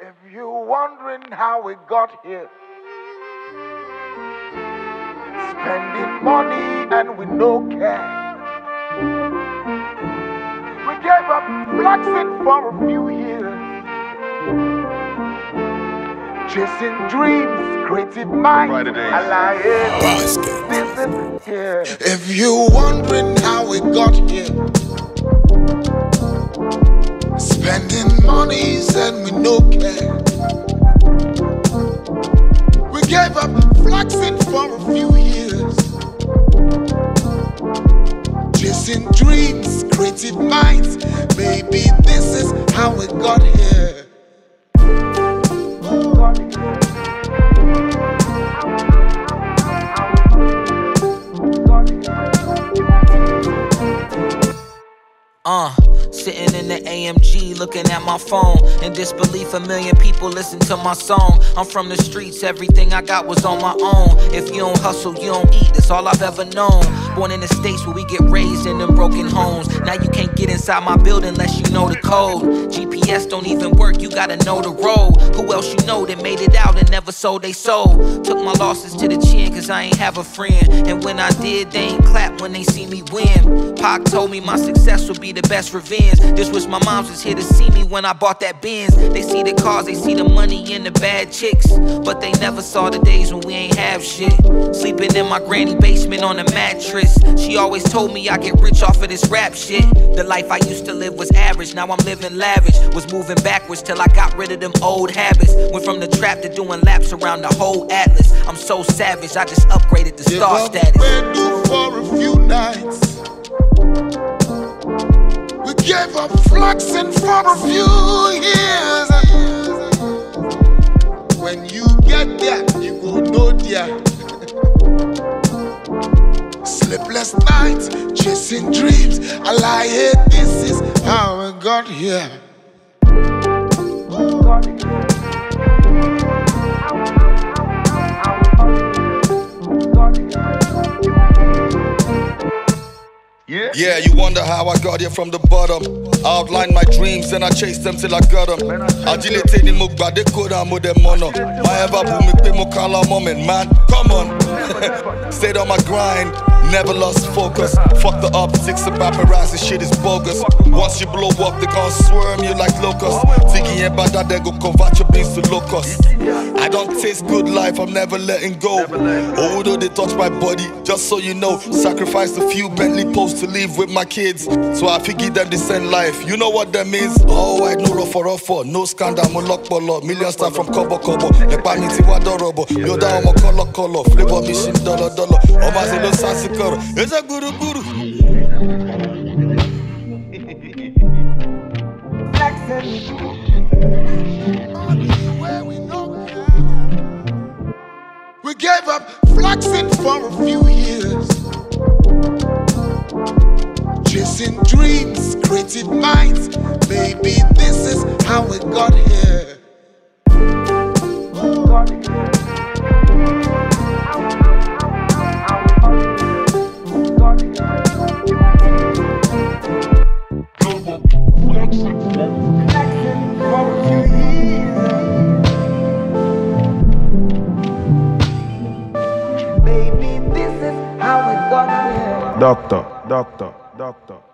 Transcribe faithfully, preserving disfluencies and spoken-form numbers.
If you're wondering how we got here, spending money and with no care, we gave up flexing for a few years, chasing dreams, creative minds, alive. This is here. If you're wondering how we got here, spending monies and we no care, we gave up flexing for a few years, chasing dreams, creative minds. Maybe this is how we got here. Uh, sitting in the A M G looking at my phone. In disbelief, a million people listen to my song. I'm from the streets, everything I got was on my own. If you don't hustle, you don't eat, that's all I've ever known. Born in the States where we get raised in them broken homes. Now you can't get inside my building unless you know the code. G P S don't even work, you gotta know the road. Who else you know that made it out and never sold they soul? Took my losses to the chin cause I ain't have a friend. And when I did, they ain't clap when they see me win. Pac told me my success would be the best revenge. Just wish my moms was here to see me when I bought that Benz. They see the cars, they see the money and the bad chicks, but they never saw the days when we ain't have shit. Sleeping in my granny basement on a mattress. She always told me I get rich off of this rap shit. The life I used to live was average, now I'm living lavish. Was moving backwards till I got rid of them old habits. Went from the trap to doing laps around the whole atlas. I'm so savage, I just upgraded to star status. We're due for a few nights. We gave up flexing for a few years. When you get there, you go know there. Sleepless nights, chasing dreams. I lie here, this is how I got here. Yeah. yeah, you wonder how I got here from the bottom. I outlined my dreams and I chased them till I got them. Agility ni mugba de koda mo de mono. My ever boom me pay mo kala moment, man. Come on. Stayed on my grind, never lost focus. Fuck the optics and paparazzi, shit is bogus. Once you blow up, they gon' swarm you like locusts. Thinking about that, they go convert your beans to locusts. I don't taste good life, I'm never letting go. Although they touch my body, just so you know. Sacrificed a few Bentley posts to live with my kids, so I figured them the same life. You know what that means? Oh, I no rough for rough for, no scandal, mo lock bolo. Million star from Kobo Kobo. Nepa mi ti wa dorobo. Yo da omo color color. Flavor mission dollar dollar. Oma zelo sansi koro. It's a guru guru. We gave up flexing for a few years, chasing dreams, creative minds. Maybe this is how we got here. Doctor, doctor, doctor.